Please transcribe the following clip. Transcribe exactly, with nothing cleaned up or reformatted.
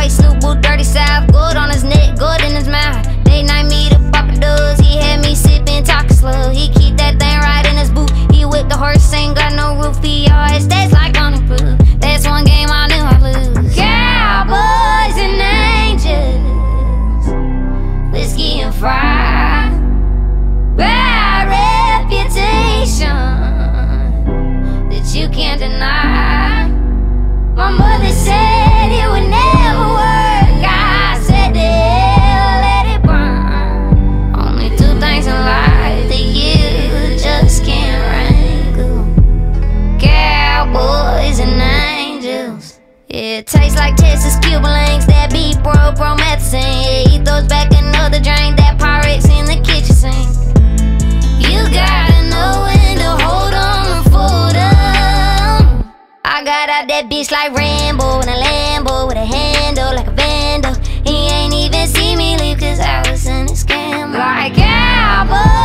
white suit, boot, dirty south. Gold on his neck, gold in his mouth. They night me to pop a does. He had me sipping, talking slow. He keep that thing right in his boot. He whipped the horse, ain't got no roof. He always stats like on the proof. That's one game I knew I lose. Cowboys and angels, whiskey and fry, bad reputation that you can't deny. My mother said it would never work. I said to hell, let it burn. Only two things in life that you just can't wrangle: cowboys and angels. Yeah, it tastes like Texas Cuban links. That beat bro, promethazine. Yeah, he throws back another drink. That Pyrex in the kitchen sink. You gotta know when to hold on or fold on. I got out that bitch like Rambo in a Lambo with a handle like a vandal. He ain't even see me leave cause I was in a scam. Like cowboy